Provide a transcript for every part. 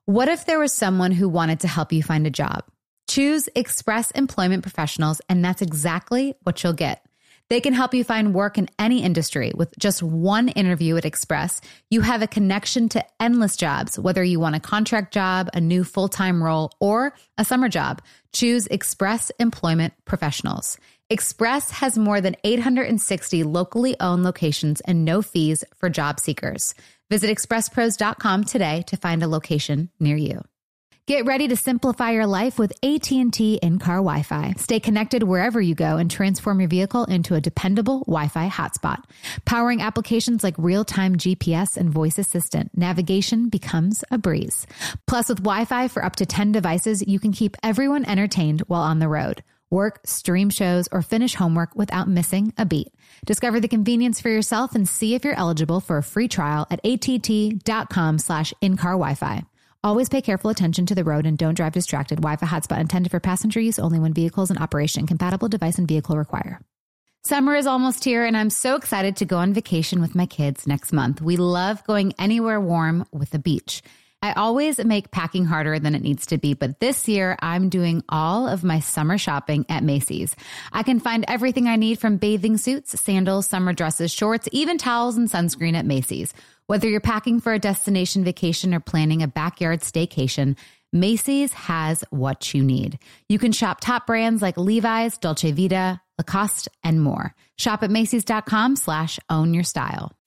What if there was someone who wanted to help you find a job? Choose Express Employment Professionals, and that's exactly what you'll get. They can help you find work in any industry. With just one interview at Express, you have a connection to endless jobs, whether you want a contract job, a new full-time role, or a summer job. Choose Express Employment Professionals. Express has more than 860 locally owned locations and no fees for job seekers. Visit expresspros.com today to find a location near you. Get ready to simplify your life with AT&T in-car Wi-Fi. Stay connected wherever you go and transform your vehicle into a dependable Wi-Fi hotspot. Powering applications like real-time GPS and voice assistant, navigation becomes a breeze. Plus, with Wi-Fi for up to 10 devices, you can keep everyone entertained while on the road. Work, stream shows, or finish homework without missing a beat. Discover the convenience for yourself and see if you're eligible for a free trial at att.com/in-car Wi-Fi. Always pay careful attention to the road and don't drive distracted. Wi-Fi hotspot intended for passenger use only when vehicles in operation. Compatible device and vehicle require. Summer is almost here, and I'm so excited to go on vacation with my kids next month. We love going anywhere warm with the beach. I always make packing harder than it needs to be, but this year I'm doing all of my summer shopping at Macy's. I can find everything I need from bathing suits, sandals, summer dresses, shorts, even towels and sunscreen at Macy's. Whether you're packing for a destination vacation or planning a backyard staycation, Macy's has what you need. You can shop top brands like Levi's, Dolce Vita, Lacoste, and more. Shop at Macy's.com/ownyourstyle.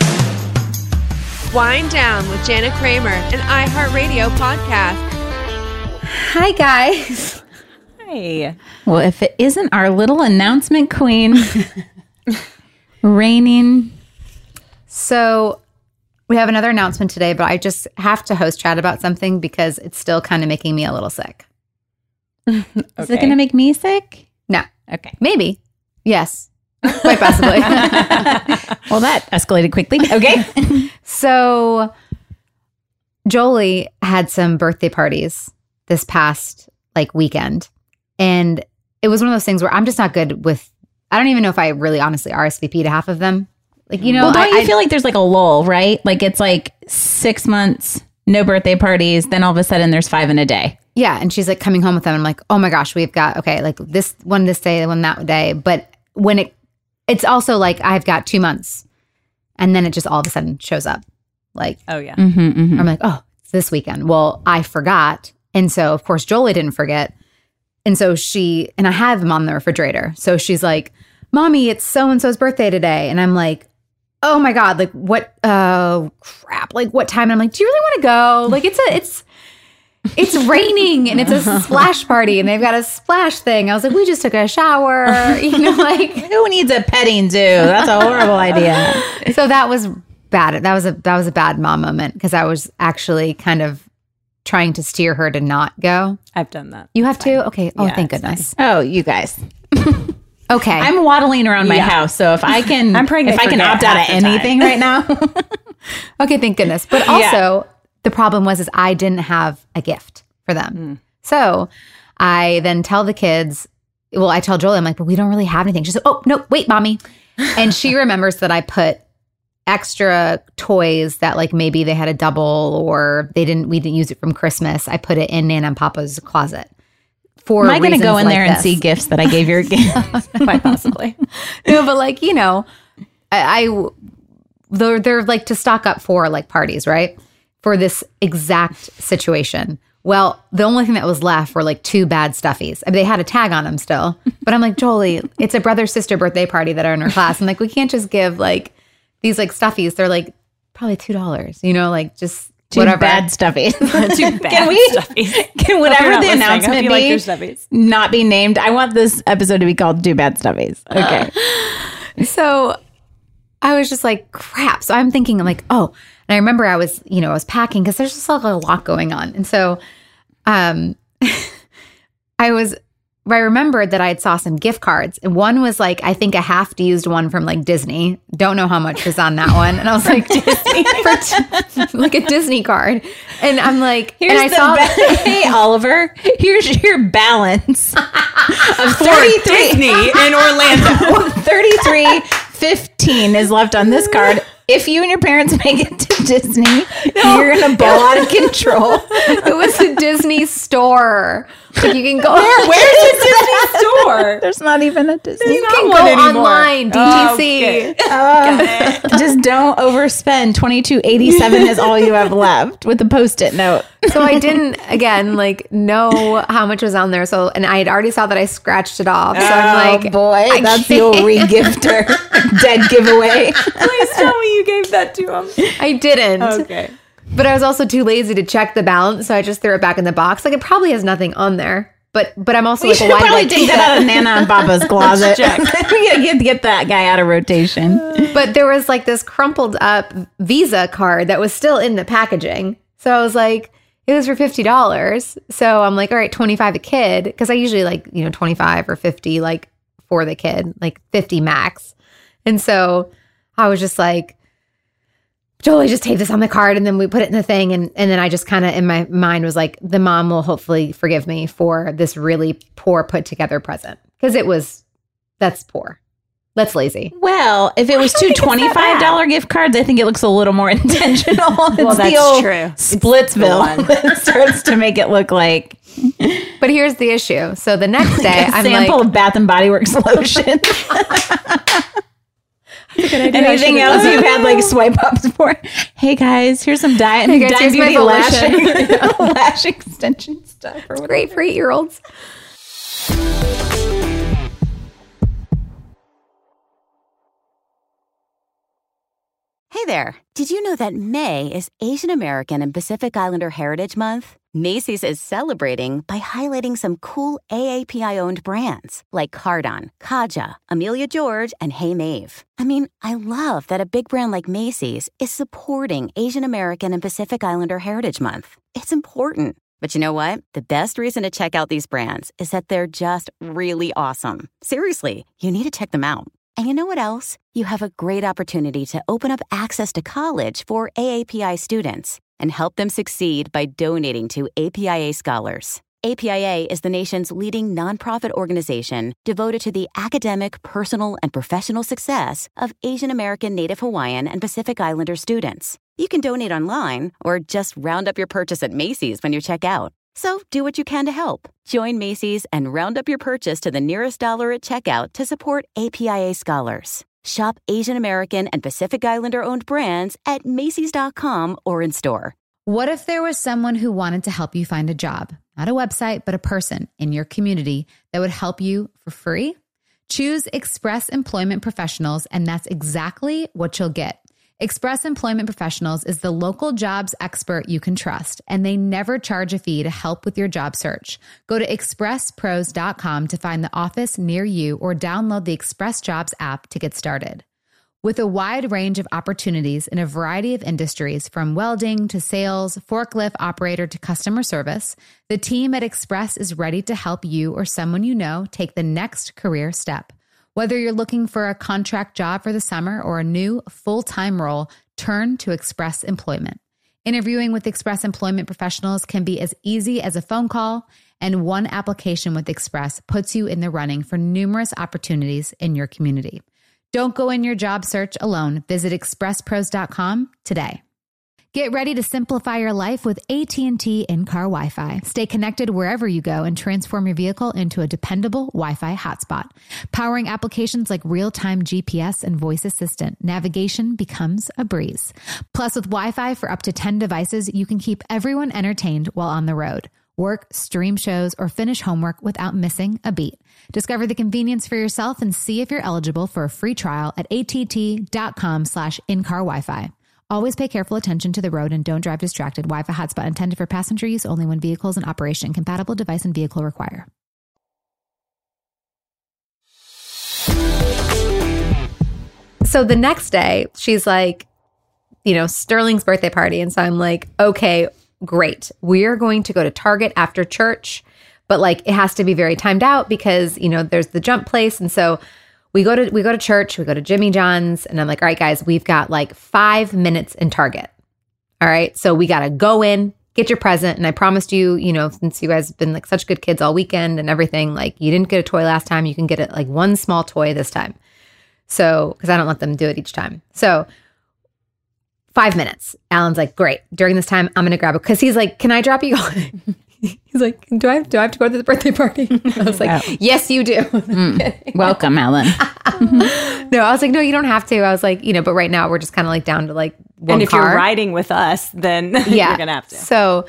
Wind Down with Jana Kramer, an iHeartRadio podcast. Hi, guys. Hi. Well, if it isn't our little announcement queen, reigning. So we have another announcement today, but I just have to host chat about something because it's still kind of making me a little sick. Is it going to make me sick? No. Okay. Maybe. Yes. Quite possibly. Well, that escalated quickly. Okay. So Jolie had some birthday parties this past weekend. And it was one of those things where I'm just not good with, I don't even know if I really honestly RSVP'd half of them. Well, don't you feel like there's a lull, right? It's 6 months, no birthday parties. Then all of a sudden there's 5 in a day. Yeah. And she's coming home with them. I'm like, oh my gosh, we've got, this one this day, one that day. But when it's also I've got 2 months and then it just all of a sudden shows up. Oh yeah. Mm-hmm. I'm like, oh, it's this weekend. Well, I forgot. And so of course Jolie didn't forget. And so and I have them on the refrigerator. So she's like, Mommy, it's so-and-so's birthday today. And I'm like, oh my God, what, crap, what time? And I'm like, do you really want to go? It's raining and it's a splash party and they've got a splash thing. I was like, we just took a shower, Who needs a petting zoo? That's a horrible idea. So that was bad. That was a bad mom moment because I was actually kind of trying to steer her to not go. I've done that. You have to? Okay. Oh, Yeah, thank goodness. Oh, you guys. Okay. I'm waddling around my house, so if I can, opt out of anything right now. Okay, thank goodness. But also, the problem is I didn't have a gift for them. So I then tell the kids, I tell Jolie, I'm like, but we don't really have anything. She said, oh, no, wait, Mommy. And she remembers that I put extra toys that maybe they had a double or we didn't use it from Christmas. I put it in Nana and Papa's closet. Am I going to go in there and see gifts that I gave your kids? Quite possibly. No, but they're to stock up for parties, right? For this exact situation. Well, the only thing that was left were 2 bad stuffies. I mean, they had a tag on them still, but I'm like, Jolie, it's a brother-sister birthday party that are in our class. I'm like, we can't just give these stuffies. They're probably $2, just. Whatever. Bad stuffies. Too bad stuffies. Can whatever the announcement be not be named? I want this episode to be called Too Bad Stuffies. Okay. So I was just like, crap. So I'm thinking, and I remember I was packing because there's just a lot going on. And so I remembered that I had saw some gift cards. And one was I think a half-used one from Disney. Don't know how much was on that one. And I was like, Disney? A Disney card. And I'm like, hey, Oliver, here's your balance of 33 Disney in Orlando. 33.15 is left on this card. If you and your parents make it to Disney. You're going to ball out of control. It was a Disney store. Like you can go. Where's the Disney store? There's not even a Disney. You can one go anymore. online, DTC. Just don't overspend. $22.87 is all you have left with a Post-it note. So I didn't, again, like know how much was on there. So, and I had already saw that I scratched it off. So I'm like, boy, that's the old regifter. Dead giveaway. Please tell me you gave that to him. I didn't. Okay. But I was also too lazy to check the balance. So I just threw it back in the box. Like it probably has nothing on there. But I'm also like, should well, why probably did I take that out of Nana and Papa's closet. We gotta get that guy out of rotation. But there was like this crumpled up Visa card that was still in the packaging. So I was like, it was for $50. So I'm like, all right, 25 a kid. Because I usually like, 25 or 50 like for the kid, like 50 max. And so I was just like, Jolie, just tape this on the card and then we put it in the thing. And then I just kind of in my mind was like, the mom will hopefully forgive me for this really poor put together present. Because that's poor. That's lazy. Well, if it was two $25 gift cards, I think it looks a little more intentional. It's that's the old true. Splitsville that starts to make it look like But here's the issue. So the next day, a I'm sample like, of Bath and Body Works lotion. Anything else you've had like swipe ups for? Hey guys, here's some Dime guys, here's my Beauty lotion. lash extension stuff. Or whatever. great for 8-year-olds. Hey there. Did you know that May is Asian American and Pacific Islander Heritage Month? Macy's is celebrating by highlighting some cool AAPI-owned brands like Cardon, Kaja, Amelia George, and Hey Mave. I mean, I love that a big brand like Macy's is supporting Asian American and Pacific Islander Heritage Month. It's important. But you know what? The best reason to check out these brands is that they're just really awesome. Seriously, you need to check them out. And you know what else? You have a great opportunity to open up access to college for AAPI students and help them succeed by donating to APIA Scholars. APIA is the nation's leading nonprofit organization devoted to the academic, personal, and professional success of Asian American, Native Hawaiian, and Pacific Islander students. You can donate online or just round up your purchase at Macy's when you check out. So do what you can to help. Join Macy's and round up your purchase to the nearest dollar at checkout to support APIA Scholars. Shop Asian American and Pacific Islander-owned brands at Macy's.com or in store. What if there was someone who wanted to help you find a job? Not a website, but a person in your community that would help you for free? Choose Express Employment Professionals, and that's exactly what you'll get. Express Employment Professionals is the local jobs expert you can trust, and they never charge a fee to help with your job search. Go to expresspros.com to find the office near you or download the Express Jobs app to get started. With a wide range of opportunities in a variety of industries, from welding to sales, forklift operator to customer service, the team at Express is ready to help you or someone you know take the next career step. Whether you're looking for a contract job for the summer or a new full-time role, turn to Express Employment. Interviewing with Express Employment Professionals can be as easy as a phone call, and one application with Express puts you in the running for numerous opportunities in your community. Don't go in your job search alone. Visit expresspros.com today. Get ready to simplify your life with AT&T in-car Wi-Fi. Stay connected wherever you go and transform your vehicle into a dependable Wi-Fi hotspot. Powering applications like real-time GPS and voice assistant, navigation becomes a breeze. Plus, with Wi-Fi for up to 10 devices, you can keep everyone entertained while on the road. Work, stream shows, or finish homework without missing a beat. Discover the convenience for yourself and see if you're eligible for a free trial at att.com/in-car Wi-Fi. Always pay careful attention to the road and don't drive distracted. Wi-Fi hotspot intended for passenger use only when vehicles in operation. Compatible device and vehicle require. So the next day, she's like, Sterling's birthday party. And so I'm like, okay, great. We're going to go to Target after church, but like it has to be very timed out because, there's the jump place. And so we go to church, we go to Jimmy John's, and I'm like, all right, guys, we've got like 5 minutes in Target. All right. So we got to go in, get your present. And I promised you, since you guys have been like such good kids all weekend and everything, like you didn't get a toy last time, you can get it like one small toy this time. So, because I don't let them do it each time. So 5 minutes. Alan's like, great. During this time, I'm going to grab it. Because he's like, can I drop you off? He's like, do I have to go to the birthday party? I was like, yes, you do. Welcome, Alan. No, I was like, no, you don't have to. I was like, but right now we're just kind of like down to like one And if car. you're riding with us, then you're gonna have to. So,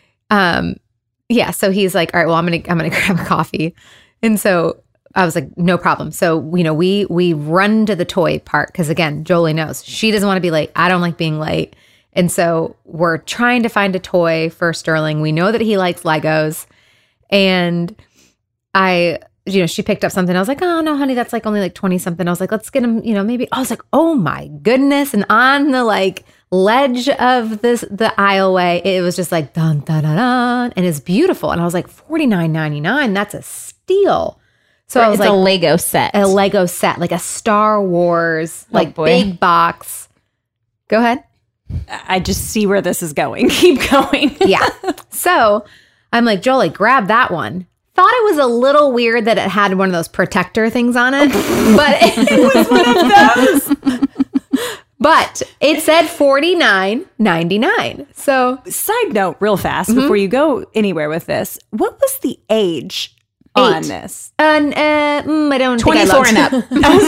so he's like, all right, well, I'm gonna grab a coffee, and so I was like, no problem. So we run to the toy part because again, Jolie knows she doesn't want to be late. I don't like being late, and so we're trying to find a toy for Sterling. We know that he likes Legos, and she picked up something. I was like, oh no, honey, that's like only like 20 something. I was like, let's get him, maybe. I was like, oh my goodness. And on the like ledge of the aisleway, it was just like dun dun dun dun, and it's beautiful. And I was like, $49.99. That's a steal. So I was It's like, a Lego set. like a Star Wars, like boy. big box. Go ahead. I just see where this is going. Keep going. Yeah. So I'm like, Jolie, grab that one. Thought it was a little weird that it had one of those protector things on it, but it was one of those. But it said $49.99. So Side note, real fast, before you go anywhere with this, what was the age on this? I don't 24 and up. If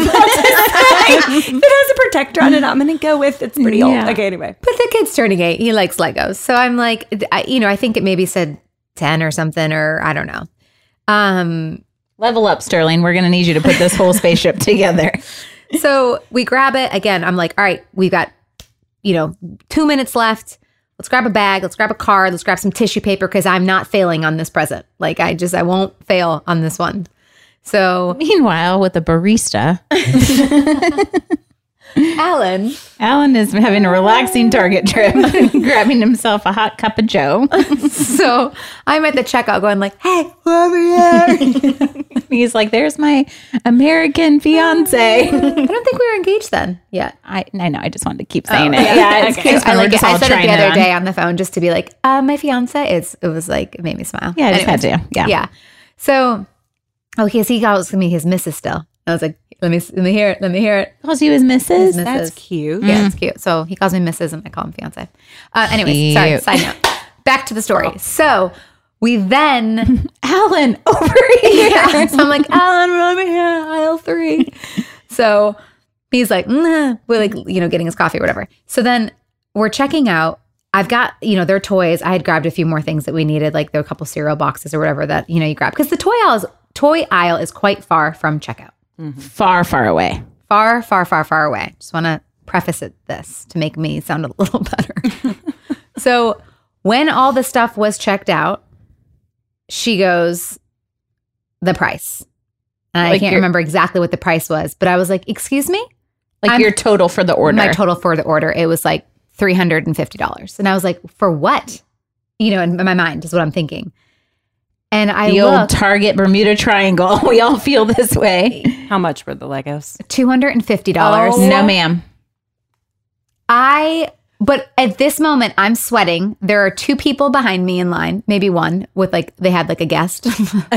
it has a protector on it, I'm going to go with it's pretty old. Okay, anyway. But the kid's turning 8. He likes Legos. So I'm like, I think it maybe said 10 or something, or I don't know. Level up, Sterling. We're going to need you to put this whole spaceship together. So we grab it. Again, I'm like, all right, we've got, 2 minutes left. Let's grab a bag. Let's grab a card. Let's grab some tissue paper because I'm not failing on this present. Like, I won't fail on this one. So Meanwhile, with the barista, Alan is having a relaxing Target trip, grabbing himself a hot cup of Joe. So I'm at the checkout going like, hey, over here. He's like, there's my American fiance. I don't think we were engaged then yet. I know. I just wanted to keep saying it. Yeah, it's cute. I We're just all said it trying the other on. day on the phone just to be like, my fiance. It was like, it made me smile. Yeah, I just Anyways. had to. Yeah. Yeah. So, he calls me his missus still. I was like, let me hear it. Let me hear it. Calls you his missus. Mrs. That's cute. Yeah, it's cute. So he calls me Mrs. and I call him fiance. Anyways, sorry, Cute. side note. Back to the story. So we then, Alan, over here. yeah, so I'm like, Alan, we're over here, aisle 3. So he's like, we're like, getting his coffee or whatever. So then we're checking out. I've got, their toys. I had grabbed a few more things that we needed, like there were a couple cereal boxes or whatever that, you grab. Because the toy aisle is quite far from checkout. Far, far away. Far, far, far, far away. Just want to preface this to make me sound a little better. So when all the stuff was checked out, she goes, the price. And I can't remember exactly what the price was, but I was like, excuse me? Like your total for the order. My total for the order, it was like $350. And I was like, for what? In my mind is what I'm thinking. And I the old looked, Target Bermuda Triangle. We all feel this way. How much were the Legos? $250. Oh. No, ma'am. But at this moment, I'm sweating. There are 2 people behind me in line, maybe one with they had like a guest.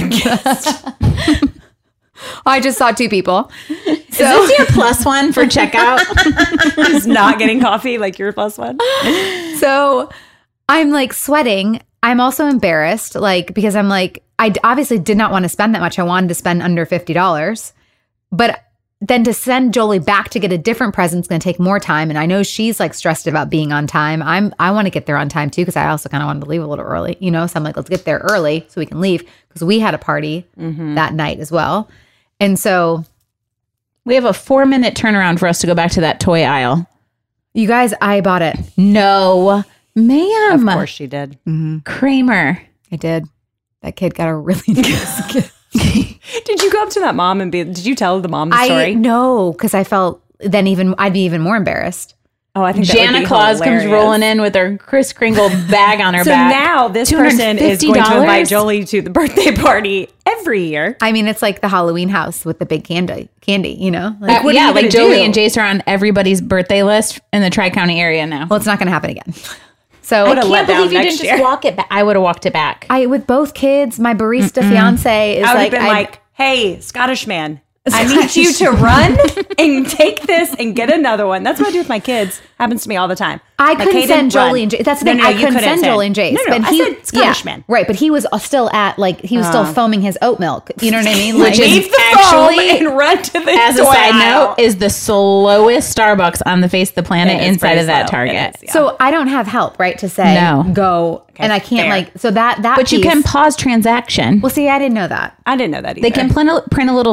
I just saw 2 people. Is this your plus one for checkout? Just not getting coffee like your plus one? So I'm like sweating. I'm also embarrassed, because I'm like, I obviously did not want to spend that much. I wanted to spend under $50. But then to send Jolie back to get a different present is going to take more time. And I know she's stressed about being on time. I want to get there on time too, because I also kind of wanted to leave a little early, So I'm like, let's get there early so we can leave, because we had a party that night as well. And so We have a 4-minute turnaround for us to go back to that toy aisle. you guys, I bought it. No, ma'am. Of course she did. Kramer. I did. That kid got a really nice gift. Did you go up to that mom and did you tell the mom the story? No, because I felt then I'd be even more embarrassed. Oh, I think that would Jana be Claus comes hilarious. rolling in with her Kris Kringle bag on her So back. now this person is going to $250? invite Jolie to the birthday party every year. I mean, it's like the Halloween house with the big candy, What are you like gonna Jolie do? and Jace are on everybody's birthday list in the Tri-County area now. Well, it's not going to happen again. So What a letdown next year. walk it back. I would have walked it back. with both kids, my barista fiance is I would like, have been like, hey, Scottish man, I need you to run and take this and get another one. That's what I do with my kids. Happens to me all the time. I Like, couldn't Hayden, send run. Jolie and Jace. That's the No, thing. no, I you couldn't send send. Jolie and Jace. No, but I he, said Scottish man. Right, but he was still at like he was still foaming his oat milk. You know what I mean? Like, Which is Leave the actually, foam and run to the as a toy side aisle. note, is the slowest Starbucks on the face of the planet It is inside pretty of that slow. It Target. is, yeah. so I don't have help, right? To say No. go, and I can't fair. like so that But you piece- can pause transaction. Well, see, I didn't know that. I didn't know that either. They can print a little.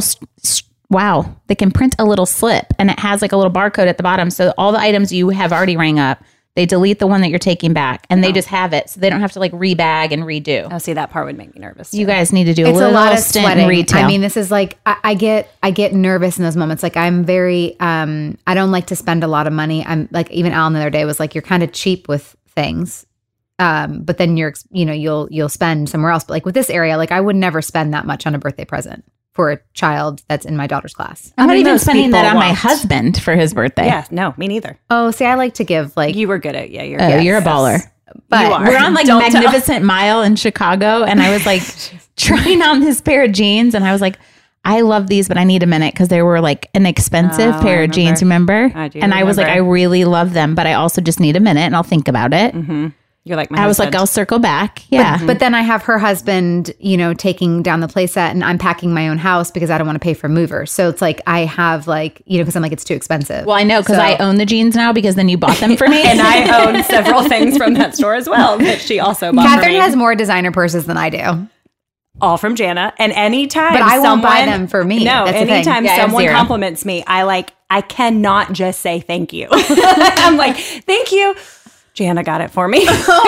Wow, they can print a little slip, and it has like a little barcode at the bottom. So all the items you have already rang up, they delete the one that you're taking back, and they just have it, so they don't have to like rebag and redo. Oh, see, that part would make me nervous. You guys need to do It's a a little lot of stint sweating. in retail. I mean, this is like I get nervous in those moments. Like I'm very I don't like to spend a lot of money. I'm like even Alan the other day was like, you're kind of cheap with things. But then you'll spend somewhere else. But like with this area, like I would never spend that much on a birthday present for a child that's in my daughter's class. I'm not mean, even most spending that people on my won't. husband for his birthday. Yeah, no, me neither. Oh, see, I like to give like You were good at you're Oh, good. you're a baller. but you are. We're on like Don't tell. Magnificent Mile in Chicago, and I was like trying on this pair of jeans, and I was like, I love these, but I need a minute because they were like an expensive Oh, pair I of jeans. Remember? I do And I was like, I remember. really love them, but I also just need a minute, and I'll think about it. You're like my I was like, husband. I'll circle back. Yeah. But then I have her husband, taking down the playset, and I'm packing my own house because I don't want to pay for movers. So it's like I have like, because I'm like, it's too expensive. well, I know because So- I own the jeans now because then you bought them for me. and I own several things from that store as well that she also bought for Catherine me. has more designer purses than I do. all from Jana. And anytime But I won't buy someone- them for me. No, That's the thing. anytime Yeah, I have someone 0. compliments me, I cannot just say thank you. I'm like, thank you. Jana got it for me.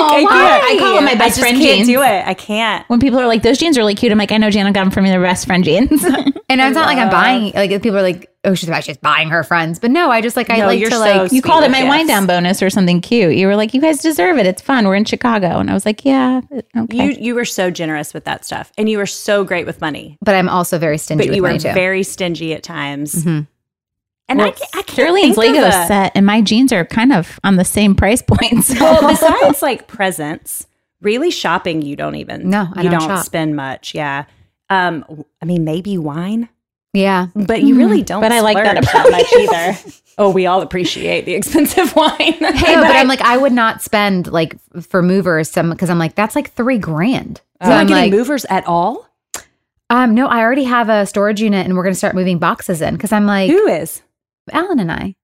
I call them my best I friend just can't jeans. do it. I can't. When people are like, those jeans are really cute, I'm like, I know Jana got them for me, the best friend jeans. And it's not like I'm buying, like people are like, oh, she's buying her friends. But no, I just like, I No, like you're to so like, You called it my Sweet wind gifts. down bonus or something cute. You were like, you guys deserve it. It's fun. We're in Chicago. And I was like, yeah, okay. You were so generous with that stuff. And you were so great with money. but I'm also very stingy But with you were money too. very stingy at times. Mm-hmm. And I can't Sterling's think of Lego a- set and my jeans are kind of on the same price points. Well, besides like presents, really shopping, you don't even. No, I you don't don't shop. spend much. Yeah. I mean, maybe wine, Yeah. but you really don't. But I like that splurge about much either. Oh, we all appreciate the expensive wine. Hey, but I'm like, I would not spend like for movers because I'm like, that's like $3,000. So You're not I'm getting like, movers at all. no, I already have a storage unit and we're going to start moving boxes in because I'm like, Who is? Alan and I.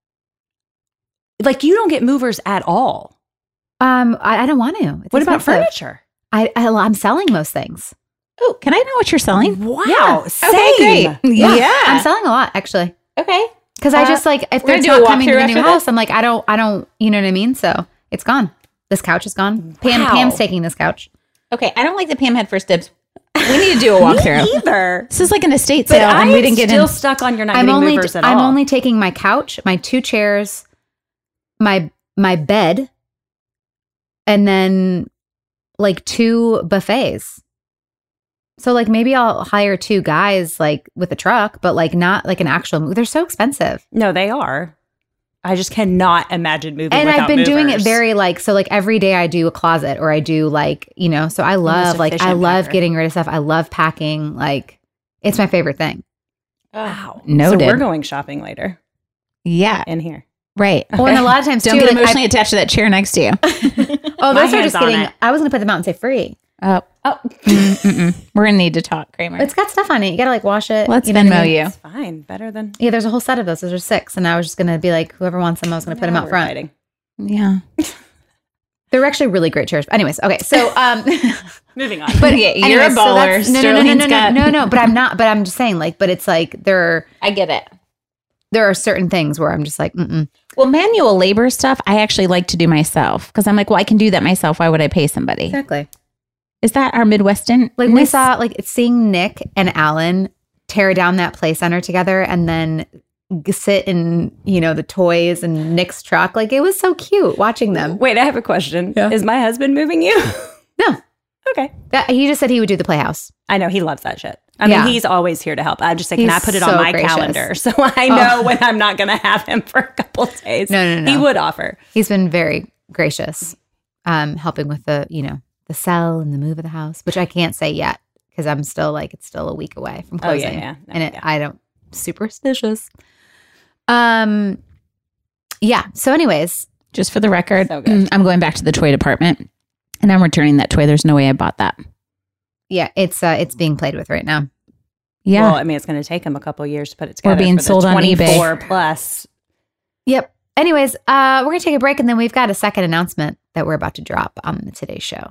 Like, you don't get movers at all. I don't want to. It's What about expensive. furniture? I'm selling most things. Oh, can I know what you're selling? Wow. Same. Okay, great. Yeah. I'm selling a lot actually. Okay. Because I just like if we're gonna it's do a not coming to walkthrough the new after house, this? I'm like I don't, you know what I mean? So it's gone. This couch is gone. Wow. Pam's taking this couch. Okay. I don't like that Pam had first dibs. We need to do a walkthrough. Either. This is like an estate But sale I and we am didn't get still in. stuck on you're not I'm getting only movers at all. I'm only taking my couch, my 2 chairs, my bed, and then like 2 buffets. So like maybe I'll hire 2 guys like with a truck, but like not like an actual. They're so expensive. No, they are. I just cannot imagine moving. And I've without been doing it movers. very like so like every day I do a closet or I do like, so I love like I efficient love packer. getting rid of stuff. I love packing. Like it's my favorite thing. Wow. Noted. So we're going shopping later Yeah. in here. Right. Oh, and a lot of times Don't too, get like, emotionally attached to that chair next to you. oh, My those are hand's just on kidding. it. I was gonna put them out and say free. Oh. We're going to need to talk, Kramer. It's got stuff on it. You gotta like wash it. Let's you know what I Venmo mean? you. It's fine. Better than Yeah, there's a whole set of those. Those are 6, and I was just gonna be like, whoever wants them, I was gonna put them out we're front. fighting. Yeah. They're actually really great chairs. Anyways, okay, so Moving on. But yeah, you're anyways, a so baller. that's- Sterling's got- no. But I'm not. But I'm just saying, like, but it's like there I get it. are certain things where I'm just like, mm-mm. Well, manual labor stuff, I actually like to do myself because I'm like, well, I can do that myself. Why would I pay somebody? Exactly. Is that our Midwestern? Like we saw, like seeing Nick and Alan tear down that play center together, and then sit in the toys and Nick's truck. Like it was so cute watching them. Wait, I have a question. Yeah. Is my husband moving you? No, Okay. he just said he would do the playhouse. I know he loves that shit. I Yeah. mean, he's always here to help. I just say, can He's I put it so on my gracious. calendar so I know when I'm not going to have him for a couple days? No. He would offer. He's been very gracious, helping with the the sell and the move of the house, which I can't say yet because I'm still like it's still a week away from Oh, yeah, closing. yeah. No, And yeah. I don't superstitious. Yeah. So, anyways, Just for the record, So good. I'm going back to the toy department and I'm returning that toy. There's no way I bought that. Yeah, it's being played with right now. Yeah. Well, I mean, it's going to take them a couple of years to put it together. being for the sold on eBay. 24 plus. Yep. Anyways, we're going to take a break and then we've got a second announcement that we're about to drop on today's show.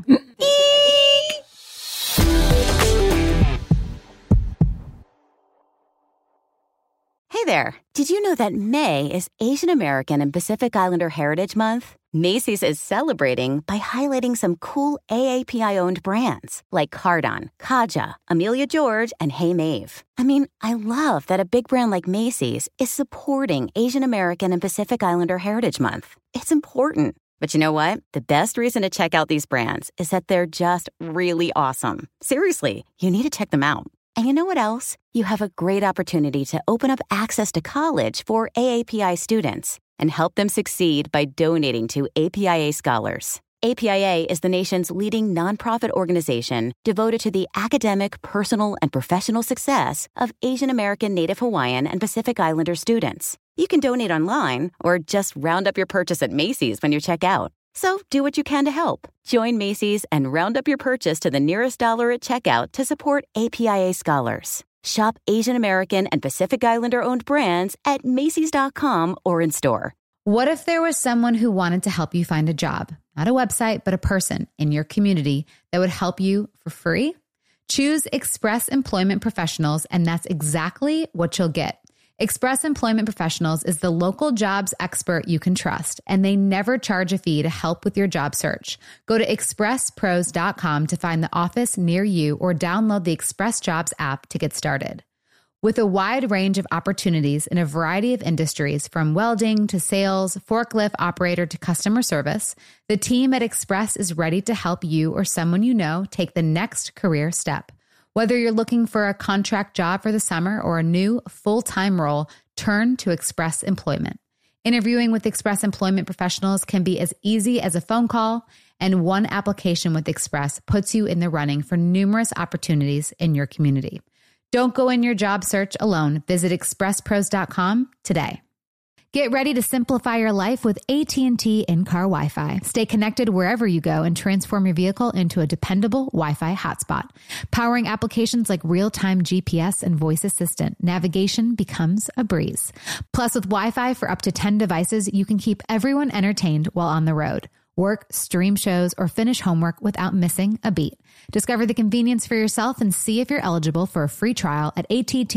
Hey there. Did you know that May is Asian American and Pacific Islander Heritage Month? Macy's is celebrating by highlighting some cool AAPI-owned brands like Cardon, Kaja, Amelia George, and Hey Mave. I mean, I love that a big brand like Macy's is supporting Asian American and Pacific Islander Heritage Month. It's important. But you know what? The best reason to check out these brands is that they're just really awesome. Seriously, you need to check them out. And you know what else? You have a great opportunity to open up access to college for AAPI students and help them succeed by donating to APIA Scholars. APIA is the nation's leading nonprofit organization devoted to the academic, personal, and professional success of Asian American, Native Hawaiian, and Pacific Islander students. You can donate online or just round up your purchase at Macy's when you check out. So do what you can to help. Join Macy's and round up your purchase to the nearest dollar at checkout to support APIA Scholars. Shop Asian American and Pacific Islander owned brands at Macy's.com or in store. What if there was someone who wanted to help you find a job? Not a website, but a person in your community that would help you for free? Choose Express Employment Professionals, and that's exactly what you'll get. Express Employment Professionals is the local jobs expert you can trust, and they never charge a fee to help with your job search. Go to expresspros.com to find the office near you or download the Express Jobs app to get started. With a wide range of opportunities in a variety of industries, from welding to sales, forklift operator to customer service, the team at Express is ready to help you or someone you know take the next career step. Whether you're looking for a contract job for the summer or a new full-time role, turn to Express Employment. Interviewing with Express Employment Professionals can be as easy as a phone call, and one application with Express puts you in the running for numerous opportunities in your community. Don't go in your job search alone. Visit expresspros.com today. Get ready to simplify your life with AT&T in-car Wi-Fi. Stay connected wherever you go and transform your vehicle into a dependable Wi-Fi hotspot. Powering applications like real-time GPS and voice assistant, navigation becomes a breeze. Plus, with Wi-Fi for up to 10 devices, you can keep everyone entertained while on the road. Work, stream shows, or finish homework without missing a beat. Discover the convenience for yourself and see if you're eligible for a free trial at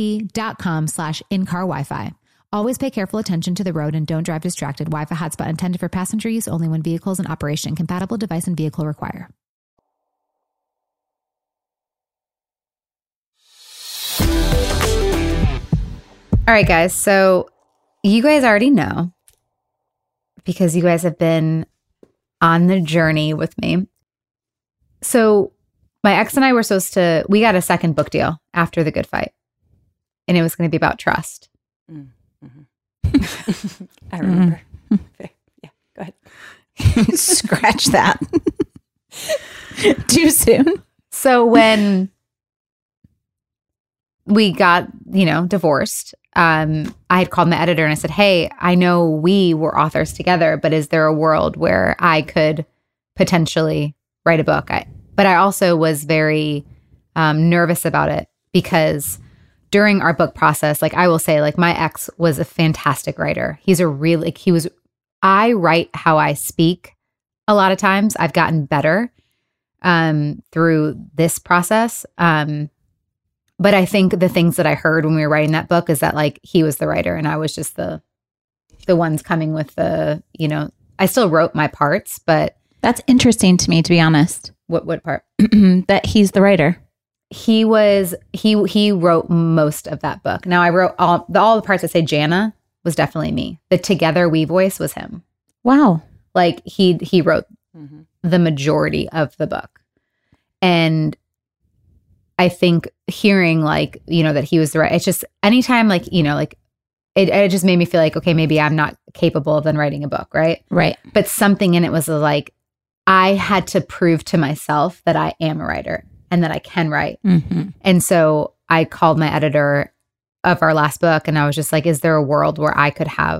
att.com/in-car Wi-Fi. Always pay careful attention to the road and don't drive distracted. Wi-Fi hotspot intended for passenger use only when vehicle is in operation. Compatible device and vehicle require. All right, guys. So you guys already know, because you guys have been on the journey with me. So my ex and I were we got a second book deal after The Good Fight. And it was going to be about trust. I remember. Yeah, go ahead. Scratch that. Too soon. So when we got, divorced, I had called my editor and I said, hey, I know we were authors together, but is there a world where I could potentially write a book? But I also was very nervous about it because during our book process, I will say, my ex was a fantastic writer. I write how I speak a lot of times. I've gotten better through this process. But I think the things that I heard when we were writing that book is that he was the writer and I was just the ones coming with I still wrote my parts, but That's interesting to me, to be honest. what part? That he's the writer. He wrote most of that book. Now I wrote all the parts that say Jana was definitely me. The Together We voice was him. Wow. He wrote the majority of the book. And I think hearing that he was the right, it's just anytime it just made me feel like, okay, maybe I'm not capable of then writing a book. Right. Right. But something in it was I had to prove to myself that I am a writer and that I can write. Mm-hmm. And so I called my editor of our last book and I was just like, is there a world where I could have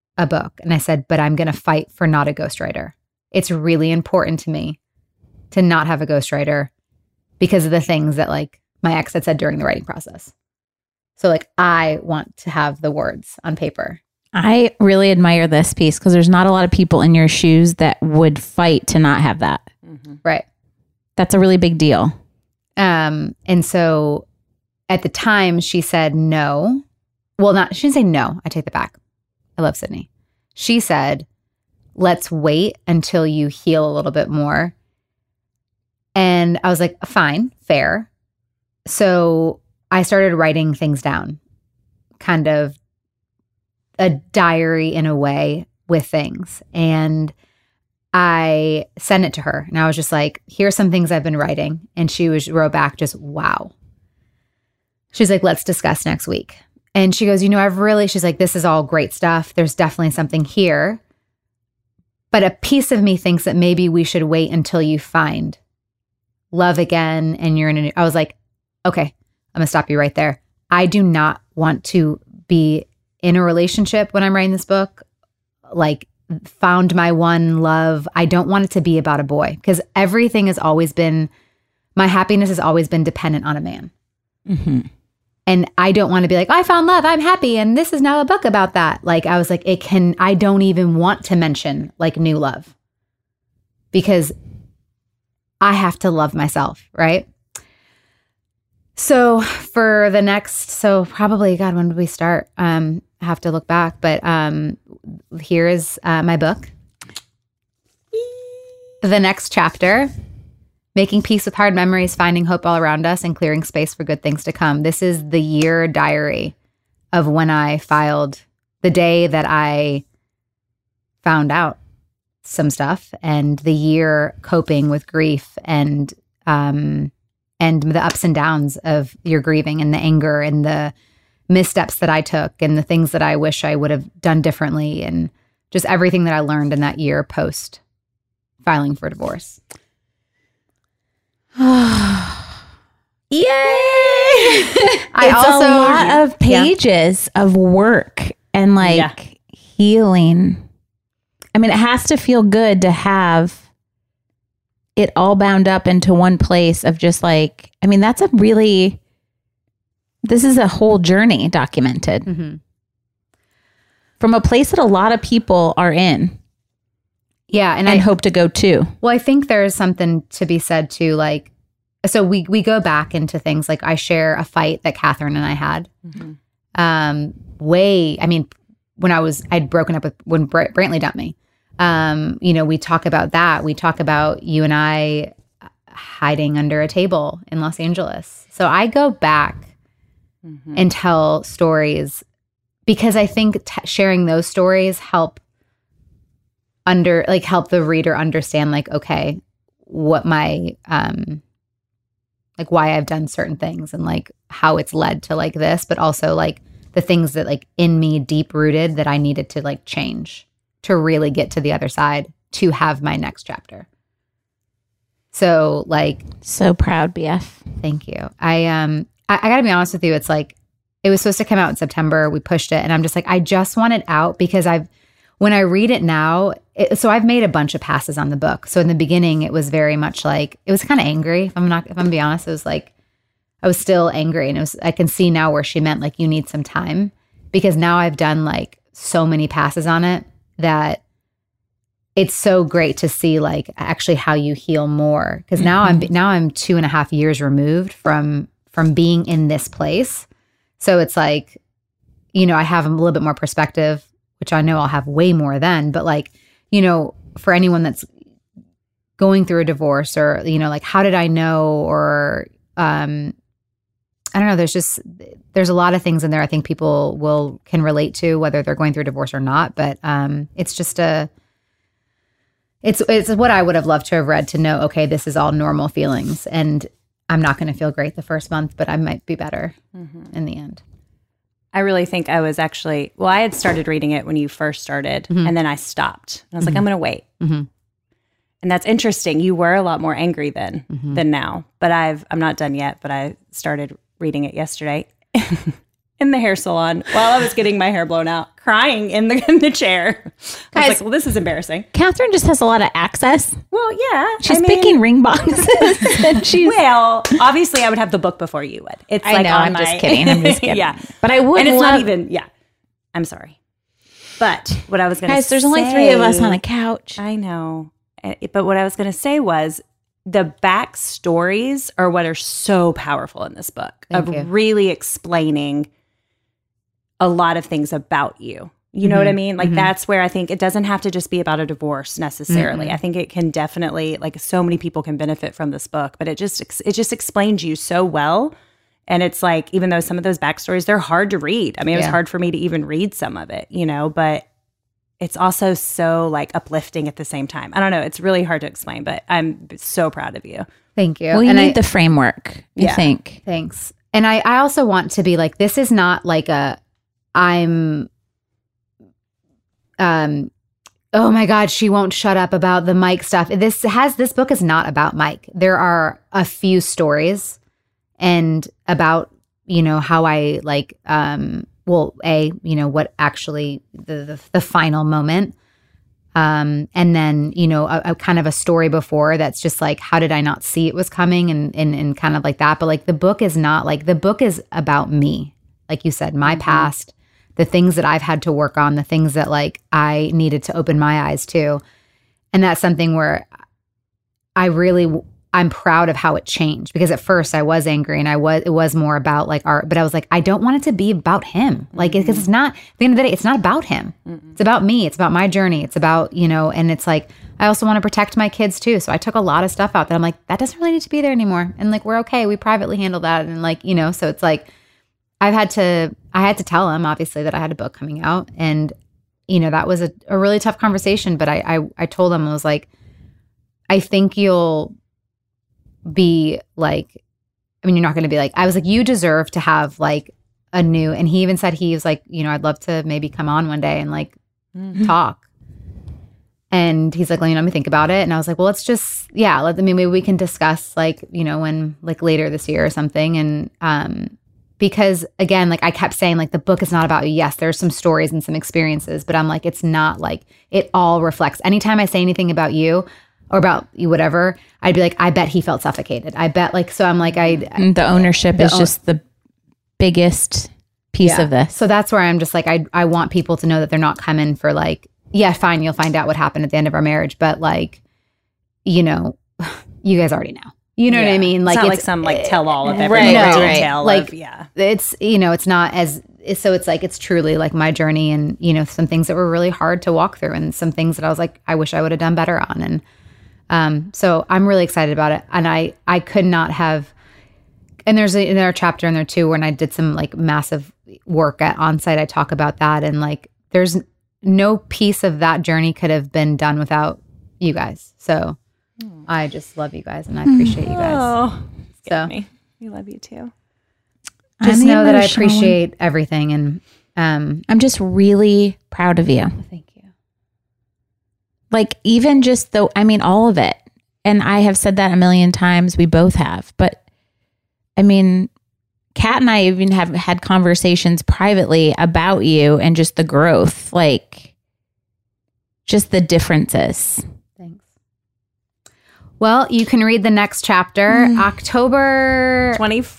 a book. And I said, but I'm going to fight for not a ghostwriter. It's really important to me to not have a ghostwriter because of the things that like my ex had said during the writing process. So like, I want to have the words on paper. I really admire this piece because there's not a lot of people in your shoes that would fight to not have that. Right. That's a really big deal. And so at the time she said no. Well, she didn't say no. I take that back. I love Sydney. She said, let's wait until you heal a little bit more. And I was like, fine, fair. So I started writing things down, kind of a diary in a way with things. And I sent it to her and I was just like, here's some things I've been writing. And she wrote back just, wow. She's like, let's discuss next week. And she goes, she's like, this is all great stuff. There's definitely something here. But a piece of me thinks that maybe we should wait until you find love again. And you're in a new, I was like, okay, I'm gonna stop you right there. I do not want to be in a relationship when I'm writing this book, like found my one love. I don't want it to be about a boy because everything has always been, my happiness has always been dependent on a man. Mm-hmm. And I don't want to be like, I found love, I'm happy, and this is now a book about that. Like, I was like, I don't even want to mention like new love because I have to love myself, right? So for the next, probably, God, when did we start? I have to look back, but here is my book. The next chapter, Making Peace with Hard Memories, Finding Hope All Around Us, and Clearing Space for Good Things to Come. This is the year diary of when I filed, the day that I found out some stuff, and the year coping with grief and the ups and downs of your grieving and the anger and the missteps that I took and the things that I wish I would have done differently and just everything that I learned in that year post filing for divorce. Yay! I also a lot of pages of work and healing. I mean, it has to feel good to have it all bound up into one place of just like, I mean, this is a whole journey documented from a place that a lot of people are in. Yeah. And I hope to go too. Well, I think there's something to be said too. Like, so we go back into things like I share a fight that Catherine and I had. When I'd broken up when Brantley dumped me. We talk about that. We talk about you and I hiding under a table in Los Angeles. So I go back and tell stories because I think sharing those stories help the reader understand okay, what my why I've done certain things and how it's led to this, but also the things that in me deep rooted that I needed to change to really get to the other side to have my next chapter. So so proud, BF. Thank you. I gotta be honest with you. It's it was supposed to come out in September. We pushed it and I'm just I just want it out because when I read it now, so I've made a bunch of passes on the book. So in the beginning, it was very much it was kind of angry. If I'm gonna be honest, it was I was still angry, and I can see now where she meant you need some time because now I've done so many passes on it that it's so great to see actually how you heal more. Because now I'm 2.5 years removed from being in this place, so it's I have a little bit more perspective, which I know I'll have way more then. But for anyone that's going through a divorce or how did I know, or I don't know. There's a lot of things in there I think people can relate to, whether they're going through a divorce or not. But it's just it's what I would have loved to have read to know, okay, this is all normal feelings. And I'm not going to feel great the first month, but I might be better in the end. I really think I was actually, I had started reading it when you first started, and then I stopped. And I was like, I'm going to wait. And that's interesting. You were a lot more angry then than now. But I'm not done yet, but I started reading it yesterday. in the hair salon while I was getting my hair blown out, crying in the chair. I was Guys- like, well, this is embarrassing. Catherine just has a lot of access. Well, yeah. She's picking ring boxes. And she's. Well, obviously, I would have the book before you would. It's I like know. on I'm my- just kidding. I'm just kidding. Yeah. But I would And it's love. not even, yeah. I'm sorry. But what I was going to say. Guys, there's only 3 of us on a couch. I know. But what I was going to say was the backstories are what are so powerful in this book Thank of you. really explaining a lot of things about you. You know what I mean? Like that's where I think it doesn't have to just be about a divorce necessarily. I think it can definitely, like, so many people can benefit from this book, but it just explains you so well. And it's like, even though some of those backstories, they're hard to read. I mean, it was Yeah. hard for me to even read some of it, you know, but it's also so like uplifting at the same time. I don't know. It's really hard to explain, but I'm so proud of you. Thank you. Well, you and need the framework, I Yeah. think. Thanks. And I also want to be like, this is not like oh my God, she won't shut up about the Mike stuff. This book is not about Mike. There are a few stories and about, you know, how I like, you know, what actually the final moment. And then, you know, a kind of a story before that's just like, how did I not see it was coming and kind of like that. But like the book is not like, the book is about me. Like you said, my past, the things that I've had to work on, the things that like I needed to open my eyes to. And that's something where I'm proud of how it changed, because at first I was angry and it was more about like art, but I was like, I don't want it to be about him. Like, because it's not, at the end of the day, it's not about him. It's about me. It's about my journey. It's about, you know, and it's like, I also want to protect my kids too. So I took a lot of stuff out that I'm like, that doesn't really need to be there anymore. And like, we're okay. We privately handle that. And like, you know, so it's like, I had to tell him obviously that I had a book coming out, and, you know, that was a really tough conversation. But I told him, I was like, I think you'll be like, I mean, you're not going to be like, I was like, you deserve to have like a new, and he even said, he was like, you know, I'd love to maybe come on one day and like talk. And he's like, well, you know, let me think about it. And I was like, well, let's just, maybe we can discuss like, you know, when like later this year or something. And, because again, like I kept saying, like the book is not about you. Yes, there's some stories and some experiences, but I'm like, it's not like it all reflects. Anytime I say anything about you or about you, whatever, I'd be like, I bet he felt suffocated. I bet like, so I'm like, The ownership is just the biggest piece of this. So that's where I'm just like, I want people to know that they're not coming for like, yeah, fine, you'll find out what happened at the end of our marriage. But like, you know, you guys already know. You know what I mean? Like, it's not like some like tell all of every detail. Like, of, yeah. It's, you know, it's not as, so it's like, it's truly like my journey, and, you know, some things that were really hard to walk through, and some things that I was like, I wish I would have done better on. And so I'm really excited about it. And I could not have, and there's another chapter in there too, when I did some like massive work at Onsite. I talk about that, and like, there's no piece of that journey could have been done without you guys. So I just love you guys, and I appreciate you guys. Oh, So me. We love you too. just I'm know that I emotional. appreciate everything. And I'm just really proud of you. thank you. Like, even just though, I mean, all of it. And I have said that a million times. We both have. But I mean, Kat and I even have had conversations privately about you and just the growth, like just the differences. Thanks. Well, you can read the next chapter October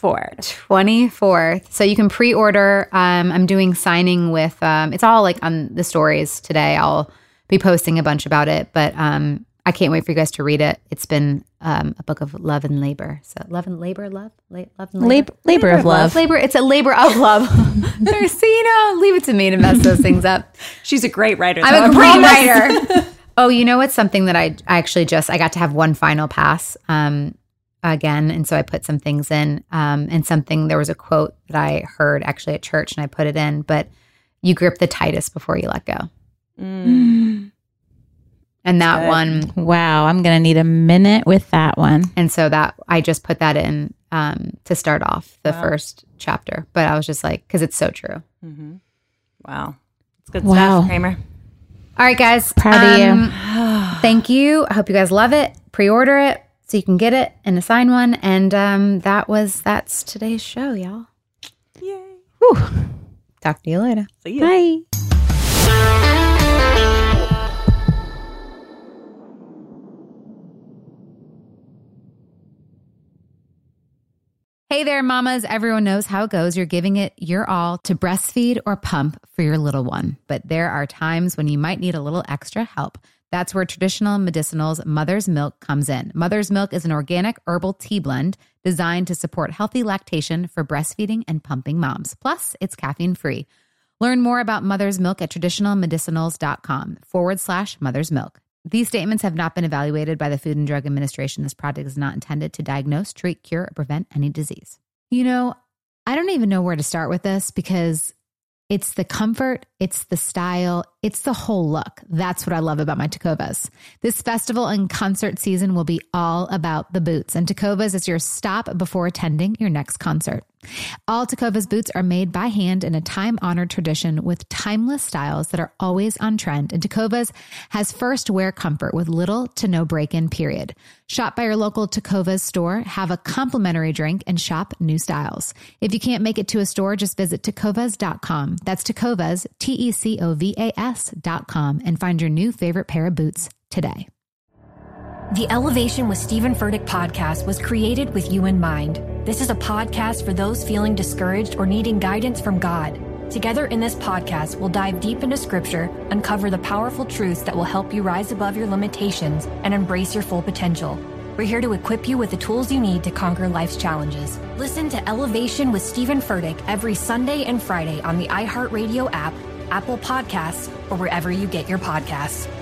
24th. So you can pre-order. I'm doing signing with, it's all like on the stories today. I'll be posting a bunch about it, but I can't wait for you guys to read it. It's been a book of love and labor. So love and labor. Labor of love. Labor. It's a labor of love. So, you know, leave it to me to mess those things up. She's a great writer. I'm a great writer. Oh, you know what's something that I actually I got to have one final pass again. And so I put some things in and something, there was a quote that I heard actually at church, and I put it in, but you grip the tightest before you let go. And that one. Wow. I'm going to need a minute with that one. And so that I just put that in to start off the first chapter. But I was just like, because it's so true. Wow. It's good Wow. stuff, Kramer. All right, guys. Proud of you. Thank you. I hope you guys love it. Pre-order it so you can get it and assign one. And that's today's show, y'all. Yay. Whew. Talk to you later. See ya. Bye. Hey there, mamas. Everyone knows how it goes. You're giving it your all to breastfeed or pump for your little one. But there are times when you might need a little extra help. That's where traditional medicinals Mother's Milk comes in. Mother's Milk is an organic herbal tea blend designed to support healthy lactation for breastfeeding and pumping moms. Plus, it's caffeine free. Learn more about Mother's Milk at traditionalmedicinals.com/Mother's Milk. These statements have not been evaluated by the Food and Drug Administration. This product is not intended to diagnose, treat, cure, or prevent any disease. You know, I don't even know where to start with this because it's the comfort, it's the style, it's the whole look. That's what I love about my Tecovas. This festival and concert season will be all about the boots, and Tecovas is your stop before attending your next concert. All Tecovas boots are made by hand in a time-honored tradition with timeless styles that are always on trend. And Tecovas has first wear comfort with little to no break-in period. Shop by your local Tecovas store, have a complimentary drink, and shop new styles. If you can't make it to a store, just visit tecovas.com. That's Tecovas, TECOVAS.com, and find your new favorite pair of boots today. The Elevation with Stephen Furtick podcast was created with you in mind. This is a podcast for those feeling discouraged or needing guidance from God. Together in this podcast, we'll dive deep into scripture, uncover the powerful truths that will help you rise above your limitations and embrace your full potential. We're here to equip you with the tools you need to conquer life's challenges. Listen to Elevation with Stephen Furtick every Sunday and Friday on the iHeartRadio app, Apple Podcasts, or wherever you get your podcasts.